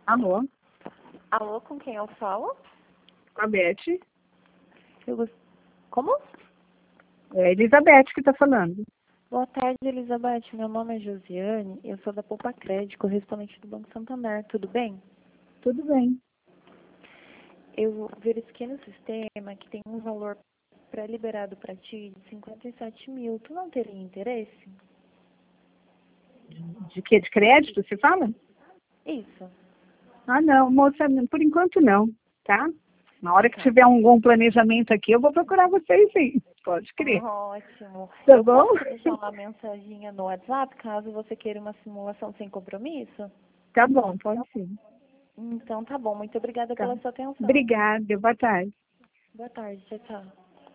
Alô, Alô, com quem eu falo? com a Beth. Como? É a Elizabeth que está falando. Boa tarde, Elizabeth. Meu nome é Josiane. Eu sou da Poupa Crédito, correspondente do Banco Santander. Tudo bem? Tudo bem. Eu verifiquei no sistema que tem um valor pré-liberado para ti de 57 mil. Tu não teria interesse? De quê? De crédito, você fala? Isso. Ah, não, moça, por enquanto não, tá? Na hora que Tá. tiver um bom planejamento aqui, eu vou procurar vocês, sim. Pode crer. Ótimo. Tá Eu bom? posso deixar uma mensaginha no WhatsApp caso você queira uma simulação sem compromisso? Tá bom, pode sim. Então tá bom. Muito obrigada Tá. pela sua atenção. Obrigada, boa tarde. Boa tarde. Tchau, tchau.